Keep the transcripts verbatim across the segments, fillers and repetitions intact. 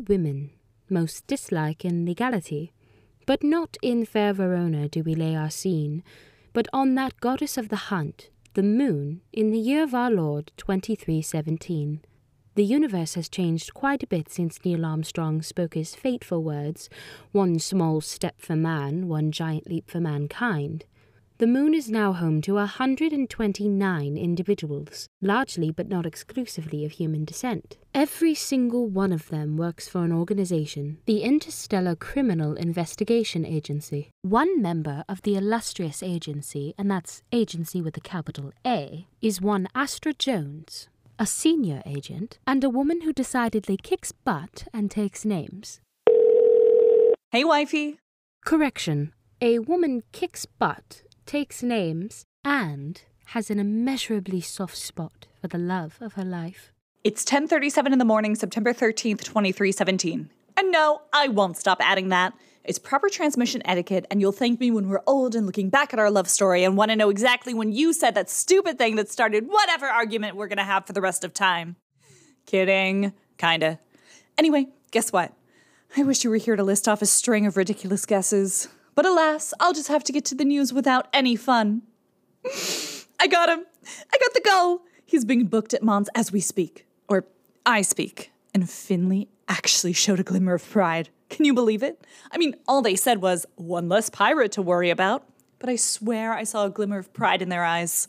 women, most dislike in legality. But not in fair Verona do we lay our scene, but on that goddess of the hunt, the moon, in the year of our Lord twenty-three seventeen. The universe has changed quite a bit since Neil Armstrong spoke his fateful words, one small step for man, one giant leap for mankind. The moon is now home to one hundred twenty-nine individuals, largely but not exclusively of human descent. Every single one of them works for an organization, the Interstellar Criminal Investigation Agency. One member of the illustrious agency, and that's agency with a capital A, is one Astra Jones, a senior agent, and a woman who decidedly kicks butt and takes names. Hey, wifey. Correction. A woman kicks butt, takes names, and has an immeasurably soft spot for the love of her life. It's ten thirty-seven in the morning, September thirteenth, twenty-three seventeen. And no, I won't stop adding that. It's proper transmission etiquette, and you'll thank me when we're old and looking back at our love story and want to know exactly when you said that stupid thing that started whatever argument we're going to have for the rest of time. Kidding. Kinda. Anyway, guess what? I wish you were here to list off a string of ridiculous guesses. But alas, I'll just have to get to the news without any fun. I got him. I got the goal. He's being booked at Mons as we speak. Or I speak. And Finley actually showed a glimmer of pride. Can you believe it? I mean, all they said was, one less pirate to worry about. But I swear I saw a glimmer of pride in their eyes.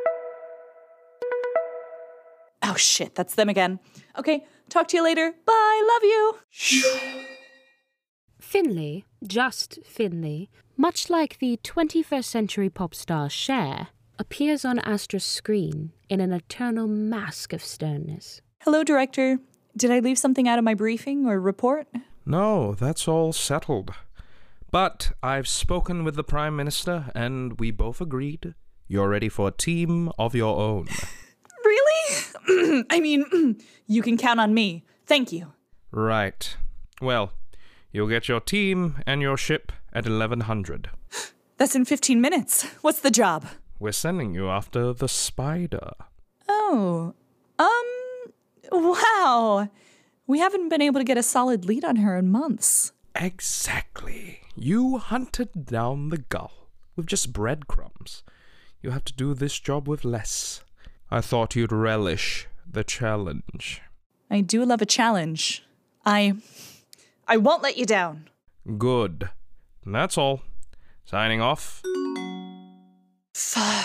Oh shit, that's them again. Okay, talk to you later. Bye, love you. Finley, just Finley, much like the twenty-first century pop star Cher, appears on Astra's screen in an eternal mask of sternness. Hello, director. Did I leave something out of my briefing or report? No, that's all settled. But I've spoken with the Prime Minister, and we both agreed you're ready for a team of your own. Really? I mean, you can count on me. Thank you. Right. Well, you'll get your team and your ship at eleven hundred. That's in fifteen minutes. What's the job? We're sending you after the spider. Oh, um, wow. We haven't been able to get a solid lead on her in months. Exactly. You hunted down the gull with just breadcrumbs. You have to do this job with less. I thought you'd relish the challenge. I do love a challenge. I... I won't let you down. Good. That's all. Signing off. Fuck.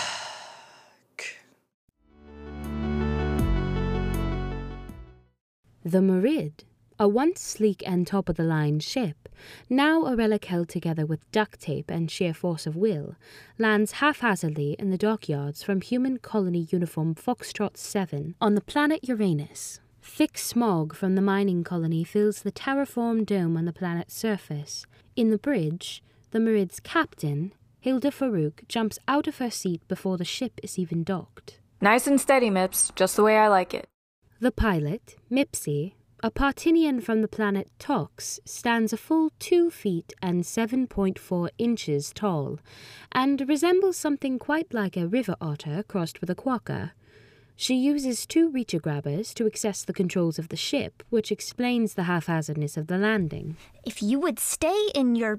The Marid, a once sleek and top-of-the-line ship, now a relic held together with duct tape and sheer force of will, lands haphazardly in the dockyards from human colony uniform Foxtrot seven on the planet Uranus. Thick smog from the mining colony fills the terraformed dome on the planet's surface. In the bridge, the Marid's captain, Hilda Farouk, jumps out of her seat before the ship is even docked. Nice and steady, Mips, just the way I like it. The pilot, Mipsy, a Partinian from the planet Tox, stands a full two feet and seven point four inches tall, and resembles something quite like a river otter crossed with a quokka. She uses two Reacher grabbers to access the controls of the ship, which explains the haphazardness of the landing. If you would stay in your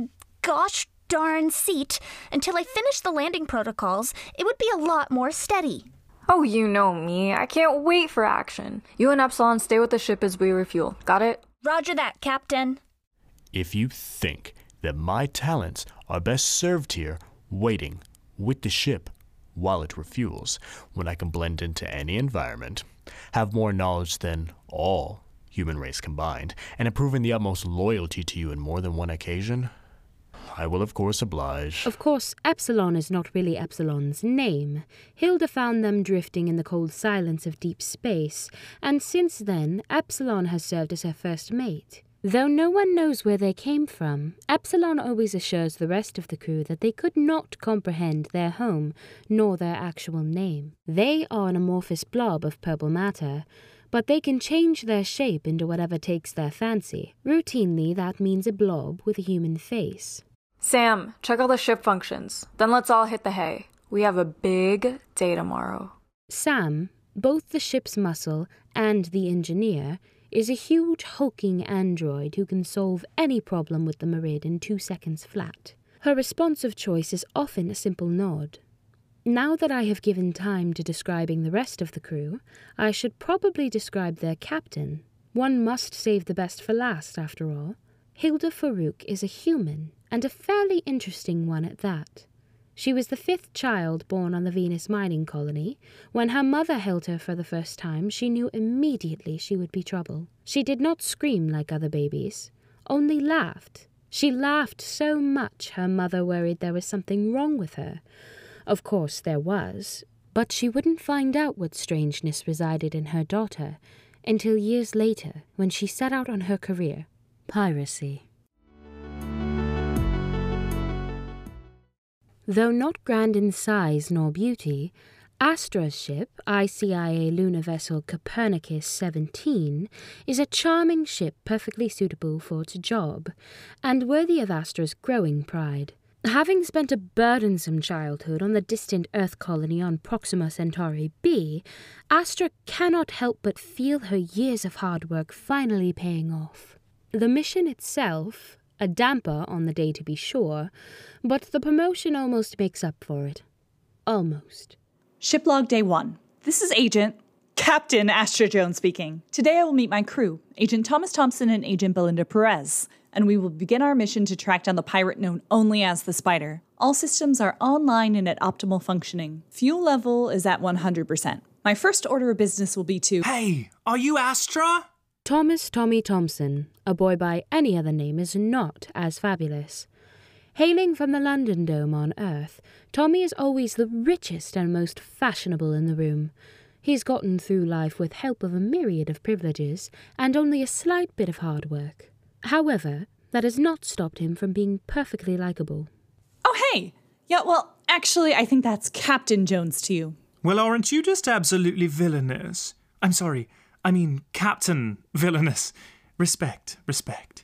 gosh darn seat until I finish the landing protocols, it would be a lot more steady. Oh, you know me. I can't wait for action. You and Epsilon stay with the ship as we refuel. Got it? Roger that, Captain. If you think that my talents are best served here waiting with the ship while it refuels, when I can blend into any environment, have more knowledge than all human race combined, and have proven the utmost loyalty to you in more than one occasion, I will of course oblige. Of course, Epsilon is not really Epsilon's name. Hilda found them drifting in the cold silence of deep space, and since then, Epsilon has served as her first mate. Though no one knows where they came from, Epsilon always assures the rest of the crew that they could not comprehend their home, nor their actual name. They are an amorphous blob of purple matter, but they can change their shape into whatever takes their fancy. Routinely, that means a blob with a human face. Sam, check all the ship functions. Then let's all hit the hay. We have a big day tomorrow. Sam, both the ship's muscle and the engineer, is a huge hulking android who can solve any problem with the Marid in two seconds flat. Her response of choice is often a simple nod. Now that I have given time to describing the rest of the crew, I should probably describe their captain. One must save the best for last, after all. Hilda Farouk is a human, and a fairly interesting one at that. She was the fifth child born on the Venus mining colony. When her mother held her for the first time, she knew immediately she would be trouble. She did not scream like other babies, only laughed. She laughed so much her mother worried there was something wrong with her. Of course there was, but she wouldn't find out what strangeness resided in her daughter until years later when she set out on her career, piracy. Though not grand in size nor beauty, Astra's ship, I C I A lunar vessel Copernicus seventeen, is a charming ship perfectly suitable for its job, and worthy of Astra's growing pride. Having spent a burdensome childhood on the distant Earth colony on Proxima Centauri B, Astra cannot help but feel her years of hard work finally paying off. The mission itself, a damper on the day to be sure, but the promotion almost makes up for it. Almost. Shiplog Day one. This is Agent Captain Astra Jones speaking. Today I will meet my crew, Agent Thomas Thompson and Agent Belinda Perez, and we will begin our mission to track down the pirate known only as the Spider. All systems are online and at optimal functioning. Fuel level is at one hundred percent. My first order of business will be to— Hey, are you Astra? Thomas Tommy Thompson, a boy by any other name, is not as fabulous. Hailing from the London Dome on Earth, Tommy is always the richest and most fashionable in the room. He's gotten through life with help of a myriad of privileges and only a slight bit of hard work. However, that has not stopped him from being perfectly likable. Oh, hey! Yeah, well, actually, I think that's Captain Jones to you. Well, aren't you just absolutely villainous? I'm sorry, I mean Captain Villainous. Respect, respect.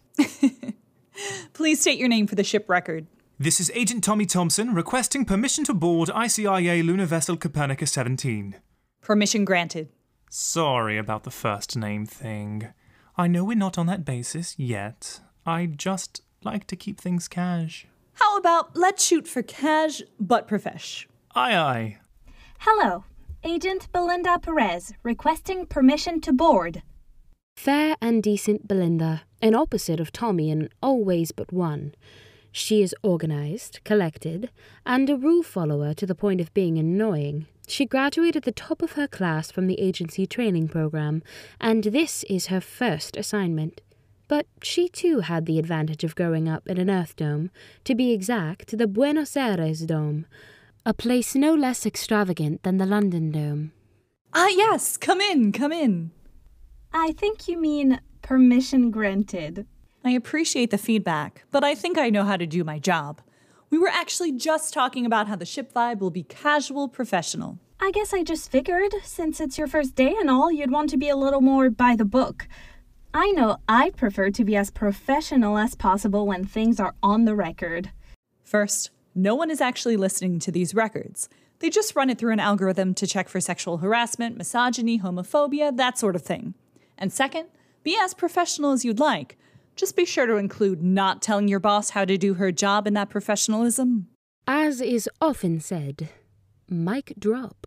Please state your name for the ship record. This is Agent Tommy Thompson requesting permission to board I C I A lunar vessel Copernicus seventeen. Permission granted. Sorry about the first name thing. I know we're not on that basis yet. I just like to keep things cash. How about let's shoot for cash but profesh? Aye aye. Hello, Agent Belinda Perez requesting permission to board. Fair and decent Belinda, an opposite of Tommy in all ways but one. She is organized, collected, and a rule follower to the point of being annoying. She graduated the top of her class from the agency training program, and this is her first assignment. But she too had the advantage of growing up in an Earth dome, to be exact, the Buenos Aires Dome, a place no less extravagant than the London Dome. Ah, yes, come in, come in. I think you mean permission granted. I appreciate the feedback, but I think I know how to do my job. We were actually just talking about how the ship vibe will be casual professional. I guess I just figured, since it's your first day and all, you'd want to be a little more by the book. I know I prefer to be as professional as possible when things are on the record. First, no one is actually listening to these records. They just run it through an algorithm to check for sexual harassment, misogyny, homophobia, that sort of thing. And second, be as professional as you'd like. Just be sure to include not telling your boss how to do her job in that professionalism. As is often said, mic drop.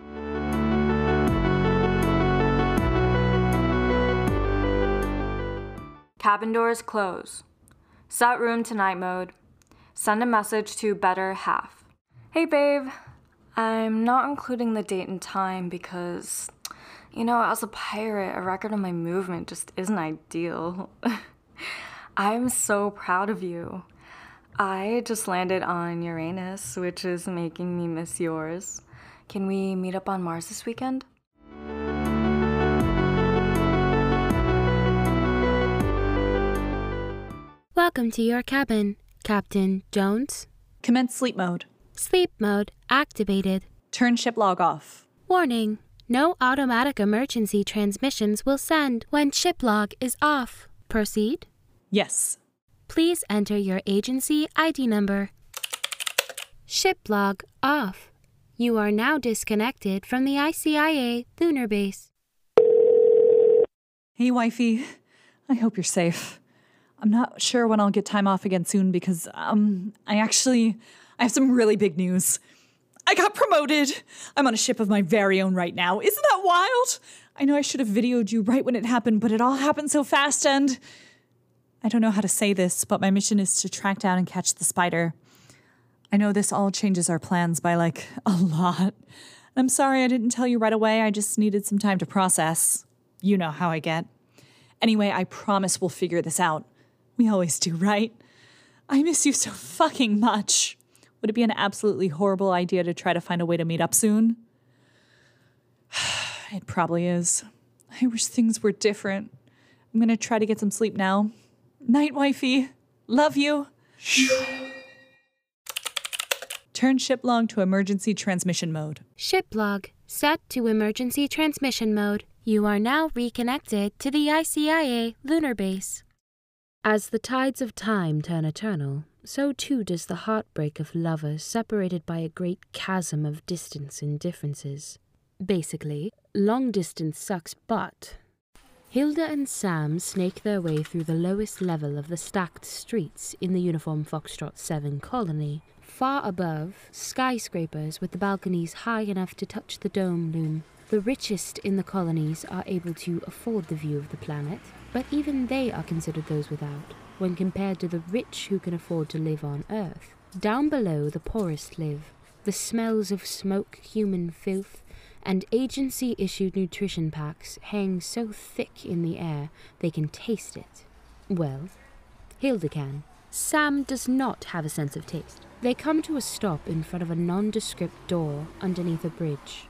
Cabin doors close. Set room to night mode. Send a message to better half. Hey babe, I'm not including the date and time because, you know, as a pirate, a record of my movement just isn't ideal. I'm so proud of you. I just landed on Uranus, which is making me miss yours. Can we meet up on Mars this weekend? Welcome to your cabin, Captain Jones. Commence sleep mode. Sleep mode activated. Turn ship log off. Warning. No automatic emergency transmissions will send when ship log is off. Proceed. Yes. Please enter your agency I D number. Ship log off. You are now disconnected from the I C I A lunar base. Hey, wifey. I hope you're safe. I'm not sure when I'll get time off again soon because, um, I actually, I have some really big news. I got promoted. I'm on a ship of my very own right now. Isn't that wild? I know I should have videoed you right when it happened, but it all happened so fast and I don't know how to say this, but my mission is to track down and catch the spider. I know this all changes our plans by, like, a lot. I'm sorry I didn't tell you right away. I just needed some time to process. You know how I get. Anyway, I promise we'll figure this out. We always do, right? I miss you so fucking much. Would it be an absolutely horrible idea to try to find a way to meet up soon? It probably is. I wish things were different. I'm gonna try to get some sleep now. Night, wifey. Love you. Turn ship log to emergency transmission mode. Ship log set to emergency transmission mode. You are now reconnected to the I C I A lunar base. As the tides of time turn eternal, so too does the heartbreak of lovers separated by a great chasm of distance and differences. Basically, long distance sucks, but Hilda and Sam snake their way through the lowest level of the stacked streets in the Uniform Foxtrot seven colony. Far above, skyscrapers with the balconies high enough to touch the dome loom. The richest in the colonies are able to afford the view of the planet, but even they are considered those without, when compared to the rich who can afford to live on Earth. Down below, the poorest live. The smells of smoke, human filth, and agency-issued nutrition packs hang so thick in the air they can taste it. Well, Hilda can. Sam does not have a sense of taste. They come to a stop in front of a nondescript door underneath a bridge.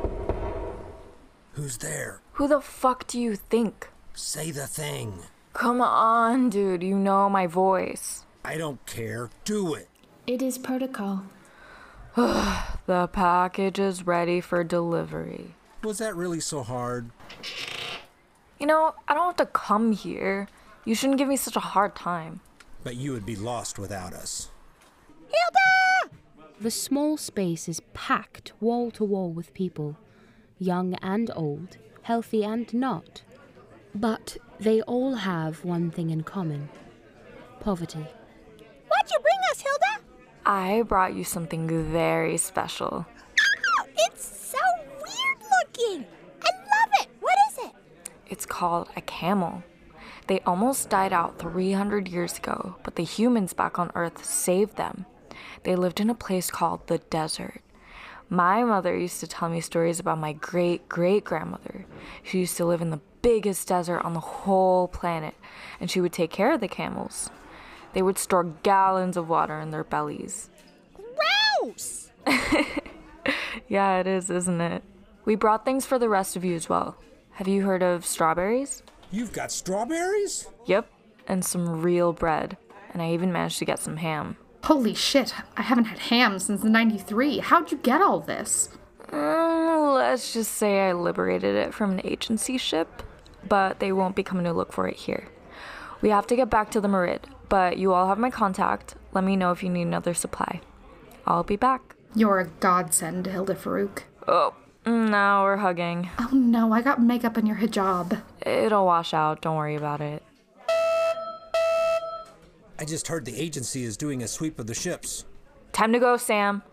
Who's there? Who the fuck do you think? Say the thing. Come on, dude, you know my voice. I don't care. Do it. It is protocol. The package is ready for delivery. Was that really so hard? You know, I don't have to come here. You shouldn't give me such a hard time. But you would be lost without us. Hilda! The small space is packed wall to wall with people, young and old, healthy and not. But they all have one thing in common: poverty. What'd you bring us, Hilda? I brought you something very special. Oh, it's so weird looking. I love it. What is it? It's called a camel. They almost died out three hundred years ago, but the humans back on Earth saved them. They lived in a place called the desert. My mother used to tell me stories about my great-great-grandmother, who used to live in the biggest desert on the whole planet, and she would take care of the camels. They would store gallons of water in their bellies. Gross! Yeah, it is, isn't it? We brought things for the rest of you as well. Have you heard of strawberries? You've got strawberries? Yep, and some real bread. And I even managed to get some ham. Holy shit, I haven't had ham since ninety-three. How'd you get all this? Um, let's just say I liberated it from an agency ship, but they won't be coming to look for it here. We have to get back to the Merid, but you all have my contact. Let me know if you need another supply. I'll be back. You're a godsend, Hilda Farouk. Oh, now we're hugging. Oh no, I got makeup in your hijab. It'll wash out, don't worry about it. I just heard the agency is doing a sweep of the ships. Time to go, Sam.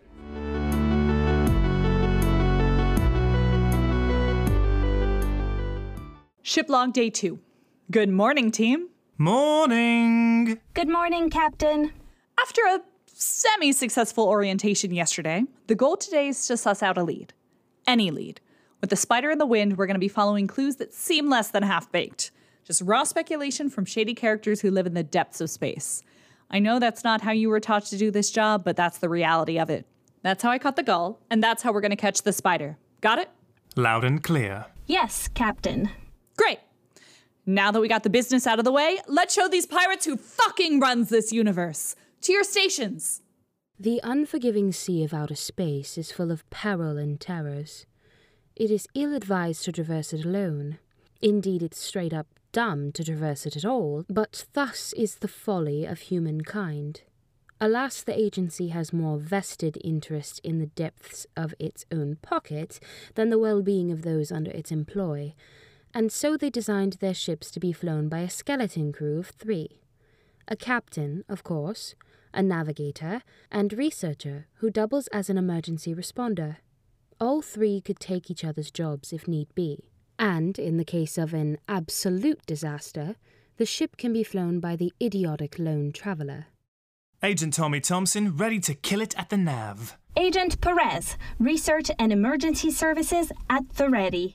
Ship log day two. Good morning, team. Morning! Good morning, Captain. After a semi-successful orientation yesterday, the goal today is to suss out a lead. Any lead. With the spider in the wind, we're going to be following clues that seem less than half-baked. Just raw speculation from shady characters who live in the depths of space. I know that's not how you were taught to do this job, but that's the reality of it. That's how I caught the gull, and that's how we're going to catch the spider. Got it? Loud and clear. Yes, Captain. Great. Now that we got the business out of the way, let's show these pirates who fucking runs this universe. To your stations. The unforgiving sea of outer space is full of peril and terrors. It is ill-advised to traverse it alone. Indeed, it's straight up dumb to traverse it at all, but thus is the folly of humankind. Alas, the agency has more vested interest in the depths of its own pocket than the well-being of those under its employ, and so they designed their ships to be flown by a skeleton crew of three. A captain, of course, a navigator, and researcher who doubles as an emergency responder. All three could take each other's jobs if need be. And, in the case of an absolute disaster, the ship can be flown by the idiotic lone traveller. Agent Tommy Thompson, ready to kill it at the nav. Agent Perez, Research and Emergency Services at the ready.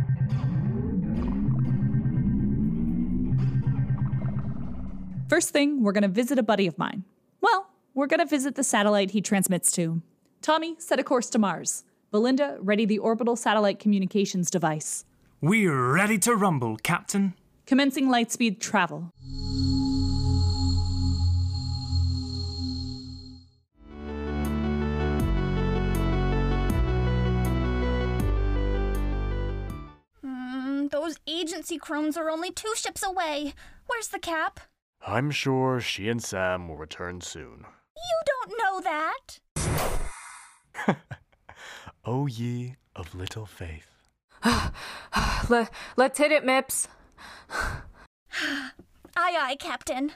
First thing, we're going to visit a buddy of mine. Well, we're going to visit the satellite he transmits to. Tommy, set a course to Mars. Belinda, ready the orbital satellite communications device. We're ready to rumble, Captain. Commencing lightspeed travel. Hmm, those agency crones are only two ships away. Where's the Cap? I'm sure she and Sam will return soon. You don't know that. O ye of little faith. Let, let's hit it, Mips. Aye, aye, Captain.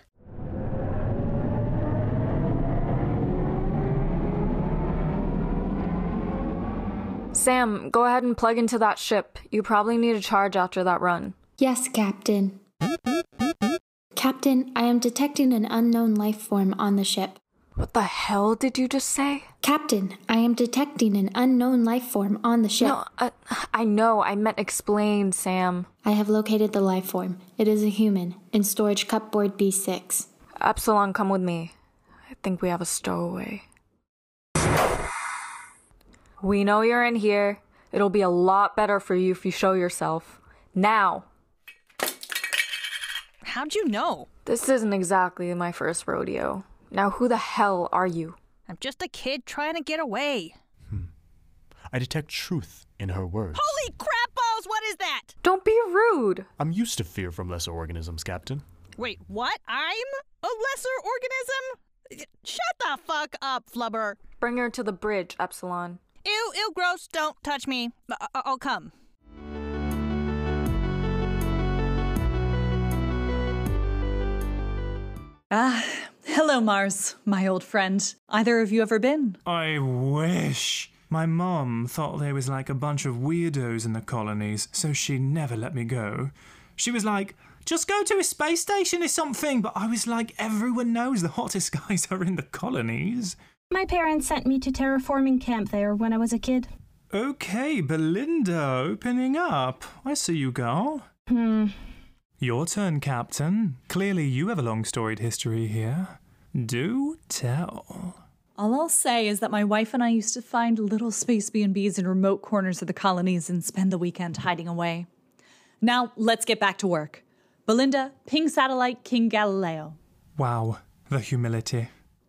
Sam, go ahead and plug into that ship. You probably need a charge after that run. Yes, Captain. Captain, I am detecting an unknown life form on the ship. What the hell did you just say? Captain, I am detecting an unknown life form on the ship. No, uh, I know. I meant explain, Sam. I have located the life form. It is a human, in storage cupboard B six. Epsilon, come with me. I think we have a stowaway. We know you're in here. It'll be a lot better for you if you show yourself. Now! How'd you know? This isn't exactly my first rodeo. Now who the hell are you? I'm just a kid trying to get away. Hmm. I detect truth in her words. Holy crap balls, what is that? Don't be rude. I'm used to fear from lesser organisms, Captain. Wait, what? I'm a lesser organism? Shut the fuck up, Flubber. Bring her to the bridge, Epsilon. Ew, ew, gross, don't touch me. I- I- I'll come. Ah, hello, Mars, my old friend. Either of you ever been? I wish. My mom thought there was like a bunch of weirdos in the colonies, so she never let me go. She was like, just go to a space station or something, but I was like, everyone knows the hottest guys are in the colonies. My parents sent me to terraforming camp there when I was a kid. Okay, Belinda, opening up. I see you, girl. Hmm. Your turn, Captain. Clearly you have a long storied history here. Do tell. All I'll say is that my wife and I used to find little space B and Bs in remote corners of the colonies and spend the weekend hiding away. Now, let's get back to work. Belinda, ping satellite King Galileo. Wow, the humility.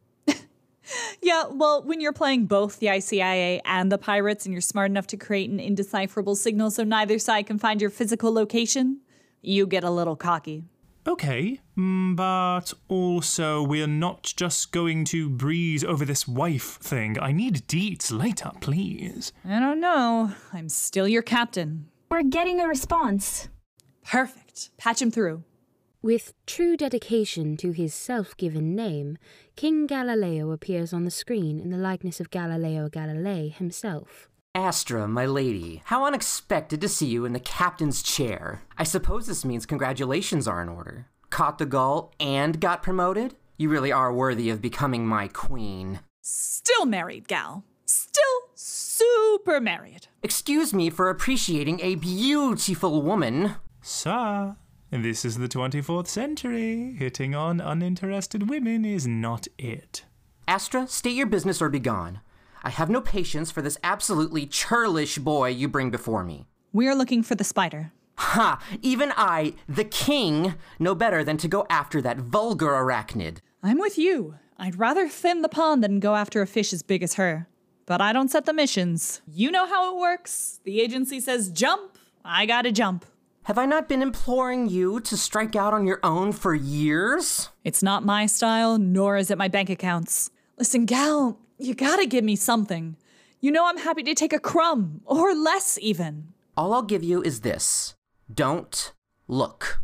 Yeah, well, when you're playing both the I C I A and the pirates and you're smart enough to create an indecipherable signal so neither side can find your physical location, you get a little cocky. Okay, but also we're not just going to breeze over this wife thing. I need deets later, please. I don't know. I'm still your captain. We're getting a response. Perfect. Patch him through. With true dedication to his self-given name, King Galileo appears on the screen in the likeness of Galileo Galilei himself. Astra, my lady, how unexpected to see you in the captain's chair. I suppose this means congratulations are in order. Caught the gull and got promoted? You really are worthy of becoming my queen. Still married, gal. Still super married. Excuse me for appreciating a beautiful woman. Sir, this is the twenty-fourth century. Hitting on uninterested women is not it. Astra, state your business or be gone. I have no patience for this absolutely churlish boy you bring before me. We're looking for the spider. Ha! Even I, the king, know better than to go after that vulgar arachnid. I'm with you. I'd rather thin the pond than go after a fish as big as her. But I don't set the missions. You know how it works. The agency says jump, I gotta jump. Have I not been imploring you to strike out on your own for years? It's not my style, nor is it my bank accounts. Listen, gal, you gotta give me something. You know I'm happy to take a crumb, or less even. All I'll give you is this. Don't look.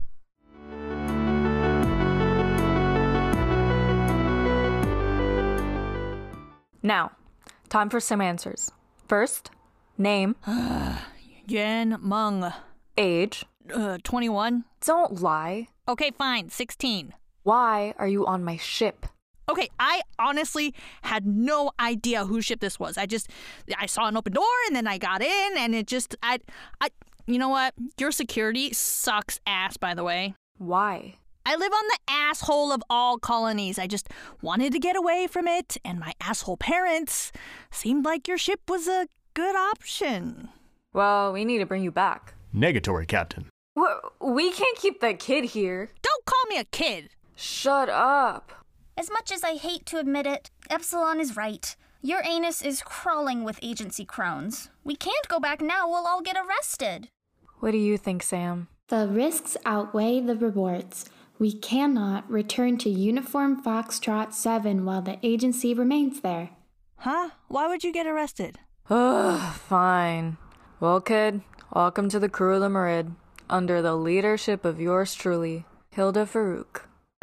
Now, time for some answers. First, name. Yan Meng. Age. Uh, twenty-one. Don't lie. Okay, fine, sixteen. Why are you on my ship? Okay, I honestly had no idea whose ship this was. I just, I saw an open door and then I got in and it just, I, I, you know what? Your security sucks ass, by the way. Why? I live on the asshole of all colonies. I just wanted to get away from it, and my asshole parents seemed like your ship was a good option. Well, we need to bring you back. Negatory, Captain. We can't keep that kid here. Don't call me a kid. Shut up. As much as I hate to admit it, Epsilon is right. Your anus is crawling with agency crones. We can't go back now, we'll all get arrested. What do you think, Sam? The risks outweigh the rewards. We cannot return to Uniform Foxtrot seven while the agency remains there. Huh? Why would you get arrested? Ugh, fine. Well, kid, welcome to the crew of the Merid, under the leadership of yours truly, Hilda Farouk.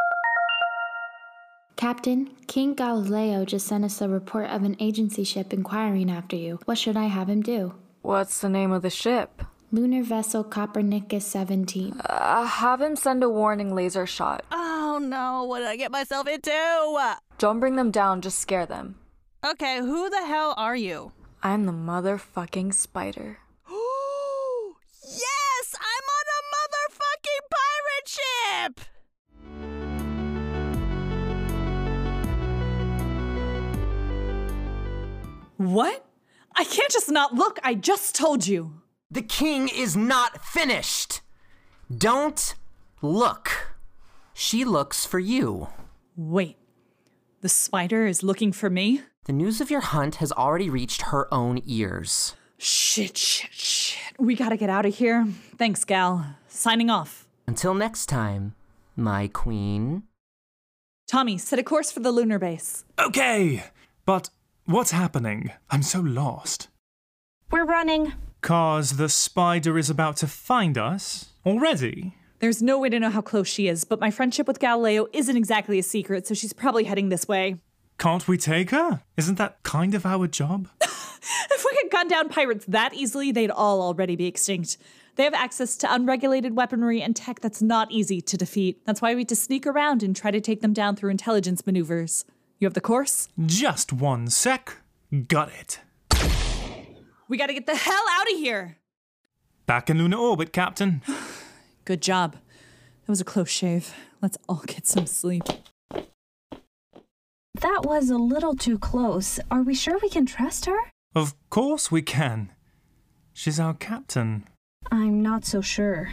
Captain, King Galileo just sent us a report of an agency ship inquiring after you. What should I have him do? What's the name of the ship? Lunar Vessel Copernicus seventeen. Uh, have him send a warning laser shot. Oh no, what did I get myself into? Don't bring them down, just scare them. Okay, who the hell are you? I'm the motherfucking spider. Yes! I'm on a motherfucking pirate ship! What? I can't just not look. I just told you. The king is not finished. Don't look. She looks for you. Wait. The spider is looking for me? The news of your hunt has already reached her own ears. Shit, shit, shit. We gotta get out of here. Thanks, gal. Signing off. Until next time, my queen. Tommy, set a course for the lunar base. Okay, but what's happening? I'm so lost. We're running. Cause the spider is about to find us already? There's no way to know how close she is, but my friendship with Galileo isn't exactly a secret, so she's probably heading this way. Can't we take her? Isn't that kind of our job? If we could gun down pirates that easily, they'd all already be extinct. They have access to unregulated weaponry and tech that's not easy to defeat. That's why we have to sneak around and try to take them down through intelligence maneuvers. You have the course? Just one sec. Got it. We gotta get the hell out of here! Back in lunar orbit, Captain. Good job. That was a close shave. Let's all get some sleep. That was a little too close. Are we sure we can trust her? Of course we can. She's our captain. I'm not so sure.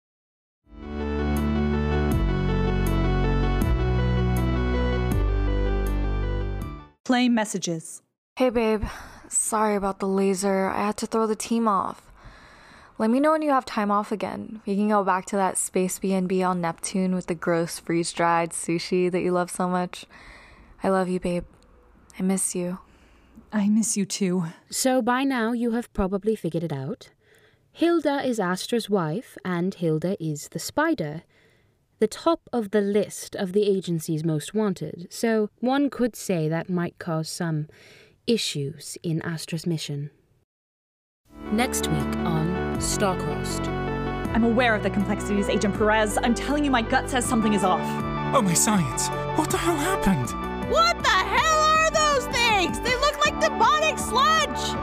Play messages. Hey, babe. Sorry about the laser. I had to throw the team off. Let me know when you have time off again. We can go back to that space B and B on Neptune with the gross freeze-dried sushi that you love so much. I love you, babe. I miss you. I miss you too. So by now you have probably figured it out. Hilda is Astra's wife, and Hilda is the spider. The top of the list of the agency's most wanted, so one could say that might cause some issues in Astra's mission. Next week on Star-Crossed. I'm aware of the complexities, Agent Perez. I'm telling you, my gut says something is off. Oh, my science. What the hell happened? What the hell are those things? They look like demonic sludge!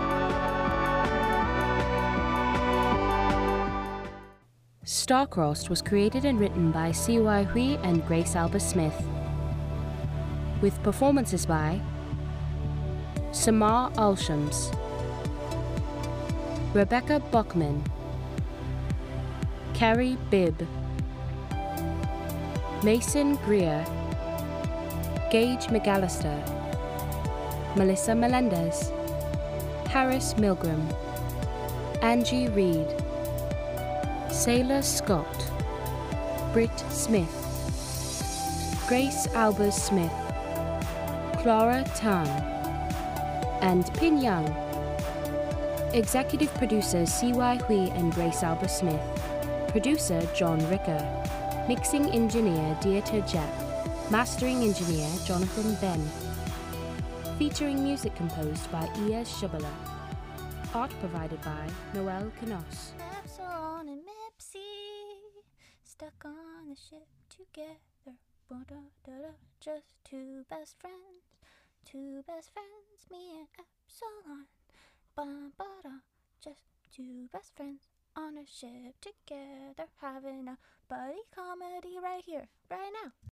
Star-Crossed was created and written by Siwai Hui and Grace Alba Smith, with performances by Samar Alshams, Rebecca Buckman, Carrie Bibb, Mason Greer, Gage McAllister, Melissa Melendez, Harris Milgram, Angie Reed, Sailor Scott, Britt Smith, Grace Albers Smith, Clara Tan, and Pin Young. Executive producers C Y Hui and Grace Albers Smith. Producer John Ricker. Mixing engineer Dieter Jeff. Mastering engineer Jonathan Ben. Featuring music composed by Ia Shubala. Art provided by Noel Canos. Epsilon and Mipsy, stuck on the ship together. Ba-da-da-da, just two best friends, two best friends, me and Epsilon. Ba-ba-da, just two best friends on a ship together, having a buddy comedy right here, right now.